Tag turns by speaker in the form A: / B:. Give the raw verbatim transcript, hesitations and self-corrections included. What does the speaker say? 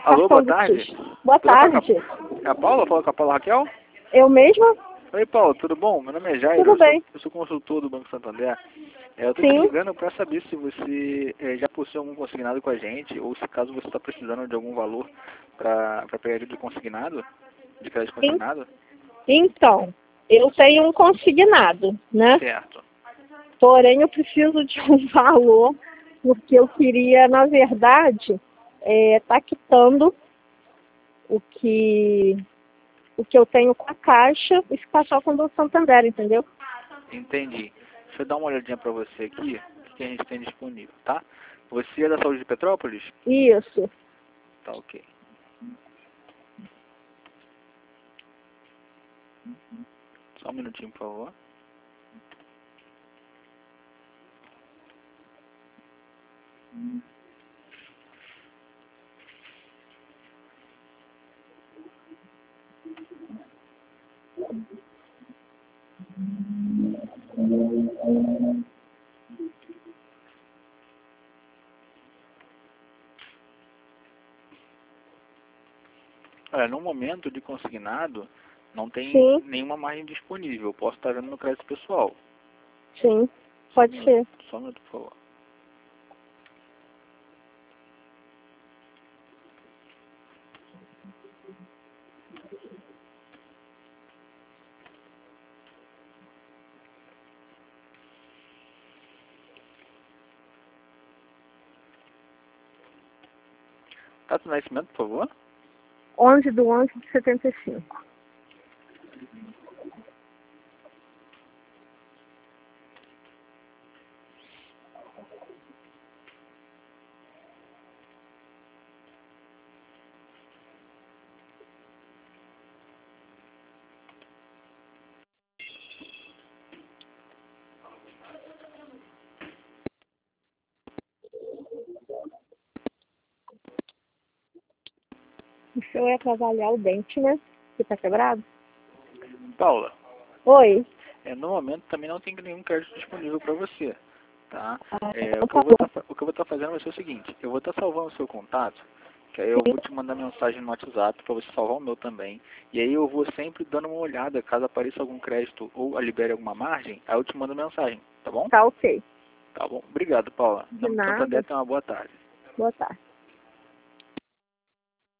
A: Alô, boa tarde.
B: Boa tarde.
A: É a Paula? Fala com a Paula Raquel?
B: Eu mesma?
A: Oi, Paula, tudo bom? Meu nome é Jair.
B: Tudo
A: eu
B: bem.
A: Sou, eu sou consultor do Banco Santander. É, eu estou te
B: Sim.
A: ligando para saber se você é, já possui algum consignado com a gente ou se caso você está precisando de algum valor para pegar de consignado, de crédito
B: Sim.
A: consignado.
B: Então, eu tenho um consignado, né?
A: Certo.
B: Porém, eu preciso de um valor, porque eu queria, na verdade, é, tá quitando o que, o que eu tenho com a Caixa e ficar só com o Banco Santander, entendeu?
A: Entendi. Deixa eu dar uma olhadinha para você aqui, o que a gente tem disponível, tá? Você é da Saúde de Petrópolis?
B: Isso.
A: Tá, ok. Só um minutinho, por favor. Olha, no momento de consignado, não tem
B: Sim.
A: nenhuma margem disponível. Eu posso estar vendo no crédito pessoal.
B: Sim. Pode
A: Só um
B: ser.
A: minuto, só um minuto, por favor. Data de nascimento, por favor.
B: onze de onze de setenta e cinco. O senhor é trabalhar o dente, né? Que tá quebrado?
A: Paula,
B: Oi.
A: é, no momento também não tem nenhum crédito disponível para você. Tá?
B: Ah,
A: É,
B: então
A: o, que eu
B: tá
A: vou
B: bom.
A: tá, o que eu vou estar fazendo vai ser o seguinte. Eu vou estar salvando o seu contato. Que aí eu vou te mandar mensagem no WhatsApp para você salvar o meu também. E aí eu vou sempre dando uma olhada. Caso apareça algum crédito ou libere alguma margem, aí eu te mando mensagem. Tá bom?
B: Tá ok.
A: Tá bom. Obrigado, Paula. Em
B: De
A: nome do Santander,
B: nada.
A: tenha uma boa tarde.
B: Boa tarde.